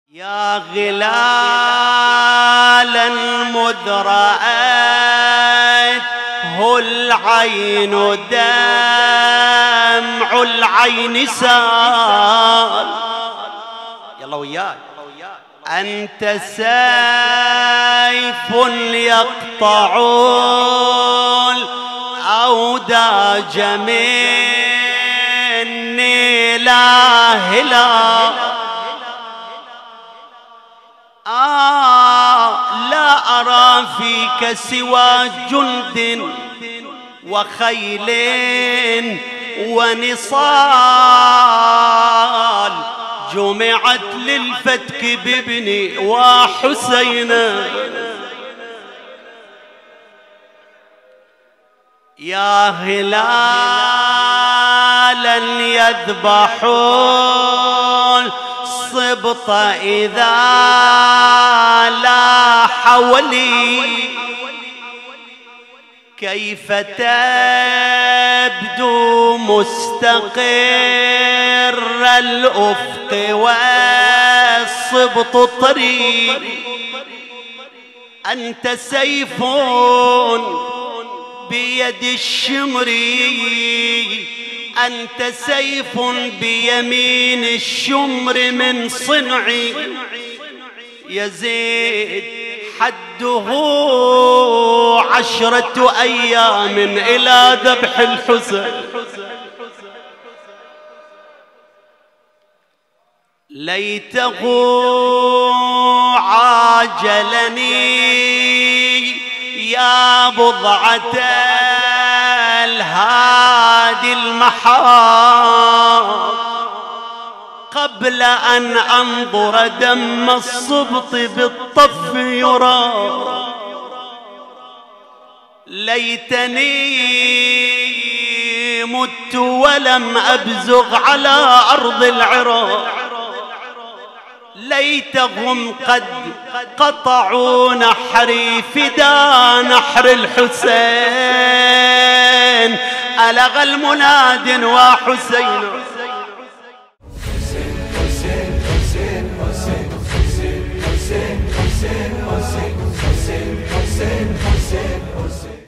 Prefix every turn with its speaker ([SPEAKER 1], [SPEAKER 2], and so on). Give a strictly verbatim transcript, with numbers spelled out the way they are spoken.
[SPEAKER 1] يا غلالا مذ رأته العين دمع العين سال. يلا وياك. أنت سيف يقطع الأوداج مني لا هلال. آه لا أرى فيك سوى جند وخيل ونصال جمعت للفتك بابني وحسينا. يا هلالا يذبحون الصبط إذا لاح ولي. كيف تبدو مستقر الأفق والصبط طريق. أنت سيف بيد الشمر، أنت سيف بيمين الشمر من صنعي. يزيد حده عشرة أيام إلى ذبح الحسين. ليته عاجلني يا بضعة الهادي المحار قبل أن أنظر دم الصبط بالطف يرى. ليتني مت ولم أبزغ على أرض العراق. ليتهم قد قطعوا نحري فدا نحر الحسين. ألغى المناد وحسين.